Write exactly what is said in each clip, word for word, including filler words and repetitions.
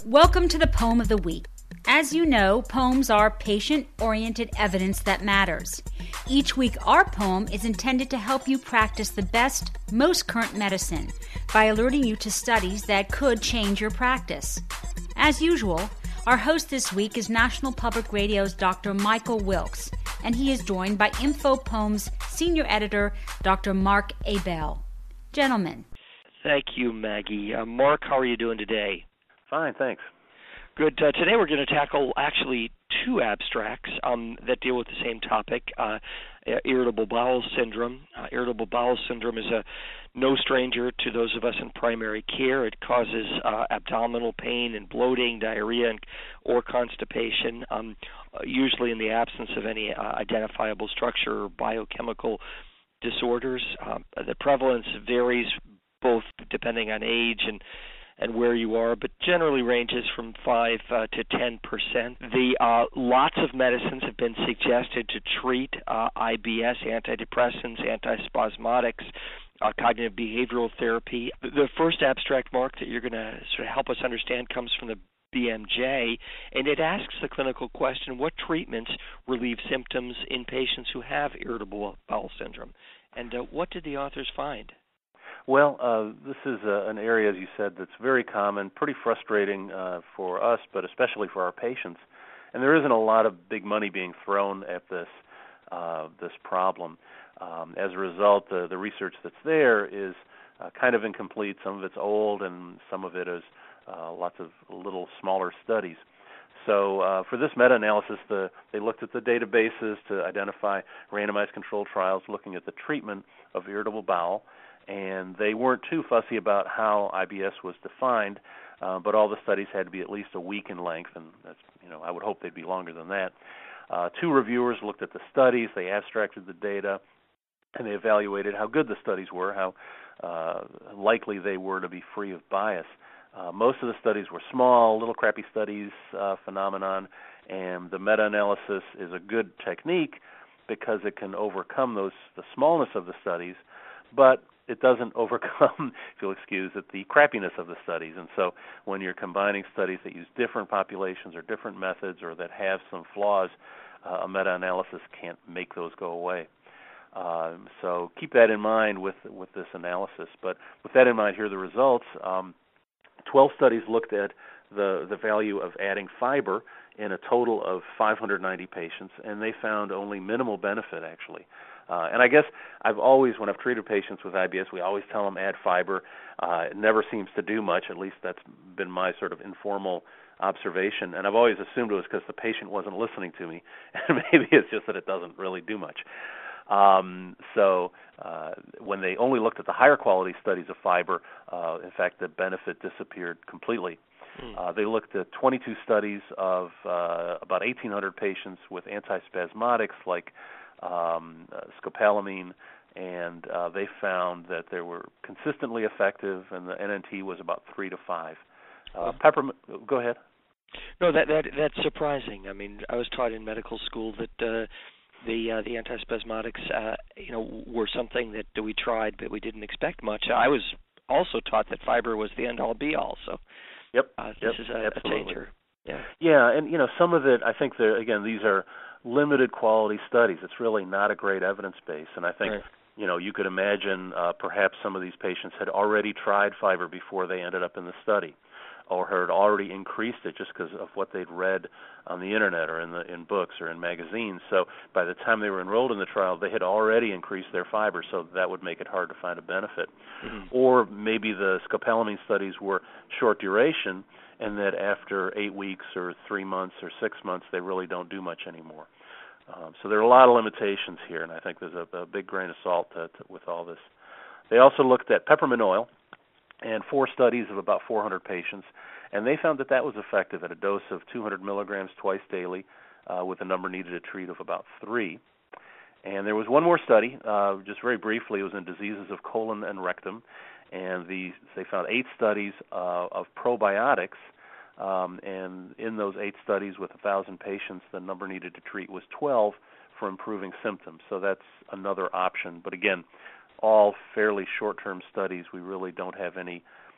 Welcome to the Poem of the Week. As you know, poems are patient-oriented evidence that matters. Each week, our poem is intended to help you practice the best, most current medicine by alerting you to studies that could change your practice. As usual, our host this week is National Public Radio's Doctor Michael Wilkes, and he is joined by InfoPoem's senior editor, Doctor Mark Abell. Gentlemen. Thank you, Maggie. Uh, Mark, how are you doing today? Fine, thanks. Good. Uh, today we're going to tackle actually two abstracts um, that deal with the same topic, uh, irritable bowel syndrome. Uh, irritable bowel syndrome is a no stranger to those of us in primary care. It causes uh, abdominal pain and bloating, diarrhea, and, or constipation, um, usually in the absence of any uh, identifiable structure or biochemical disorders. Um, the prevalence varies both depending on age and and where you are, but generally ranges from five uh, to ten percent. The uh, lots of medicines have been suggested to treat uh, I B S, antidepressants, antispasmodics, uh, cognitive behavioral therapy. The first abstract, Mark, that you're going to sort of help us understand comes from the B M J, and it asks the clinical question, what treatments relieve symptoms in patients who have irritable bowel syndrome? And uh, what did the authors find? Well, uh, this is uh, an area, as you said, that's very common, pretty frustrating uh, for us, but especially for our patients. And there isn't a lot of big money being thrown at this uh, this problem. Um, as a result, the, the research that's there is uh, kind of incomplete. Some of it's old, and some of it is uh, lots of little smaller studies. So uh, for this meta-analysis, the, they looked at the databases to identify randomized controlled trials looking at the treatment of irritable bowel. And they weren't too fussy about how I B S was defined, uh, but all the studies had to be at least a week in length, and that's, you know, I would hope they'd be longer than that. Uh, two reviewers looked at the studies, they abstracted the data, and they evaluated how good the studies were, how uh, likely they were to be free of bias. Uh, most of the studies were small, little crappy studies uh, phenomenon, and the meta-analysis is a good technique because it can overcome those the smallness of the studies, but it doesn't overcome, if you'll excuse it, the crappiness of the studies. And so when you're combining studies that use different populations or different methods or that have some flaws, uh, a meta-analysis can't make those go away. Um, so keep that in mind with with this analysis. But with that in mind, here are the results. Um, twelve studies looked at the, the value of adding fiber in a total of five hundred ninety patients, and they found only minimal benefit, actually. Uh, and I guess I've always, when I've treated patients with I B S, we always tell them add fiber. Uh, it never seems to do much. At least that's been my sort of informal observation. And I've always assumed it was because the patient wasn't listening to me. And maybe it's just that it doesn't really do much. Um, so uh, when they only looked at the higher quality studies of fiber, uh, in fact, the benefit disappeared completely. Mm. Uh, they looked at twenty-two studies of uh, about eighteen hundred patients with antispasmodics like Um, uh, scopolamine, and uh, they found that they were consistently effective, and the N N T was about three to five. Uh, peppermint. Go ahead. No, that that that's surprising. I mean, I was taught in medical school that uh, the uh, the antispasmodics, uh, you know, were something that we tried, but we didn't expect much. I was also taught that fiber was the end-all, be-all. So, yep, uh, yep, this is a, a changer. Yeah. Yeah, and you know, some of it, I think, there again, these are limited quality studies. It's really not a great evidence base, and I think right. you know you could imagine uh, perhaps some of these patients had already tried fiber before they ended up in the study, or had already increased it just because of what they'd read on the internet or in the in books or in magazines. So by the time they were enrolled in the trial, they had already increased their fiber, so that would make it hard to find a benefit. Mm-hmm. Or maybe the scopolamine studies were short duration, and that after eight weeks or three months or six months, they really don't do much anymore. Um, so there are a lot of limitations here, and I think there's a, a big grain of salt to, to, with all this. They also looked at peppermint oil and four studies of about four hundred patients, and they found that that was effective at a dose of two hundred milligrams twice daily uh, with a number needed to treat of about three. And there was one more study, uh, just very briefly, it was in diseases of colon and rectum, and the, they found eight studies uh, of probiotics, um, and in those eight studies with one thousand patients, the number needed to treat was twelve for improving symptoms. So that's another option. But again, all fairly short-term studies. We really don't have any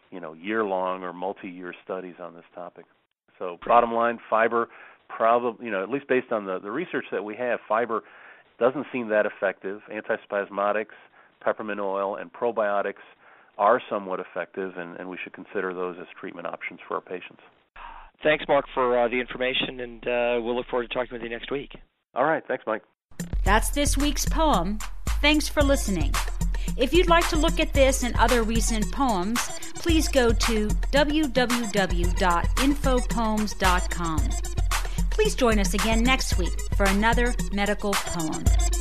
you know, year-long or multi-year studies on this topic. So bottom line, fiber, probably, you know, at least based on the, the research that we have, fiber doesn't seem that effective. Antispasmodics, peppermint oil, and probiotics are somewhat effective, and, and we should consider those as treatment options for our patients. Thanks, Mark, for uh, the information, and uh, we'll look forward to talking with you next week. All right. Thanks, Mike. That's this week's poem. Thanks for listening. If you'd like to look at this and other recent poems, please go to w w w dot info poems dot com. Please join us again next week for another medical poem.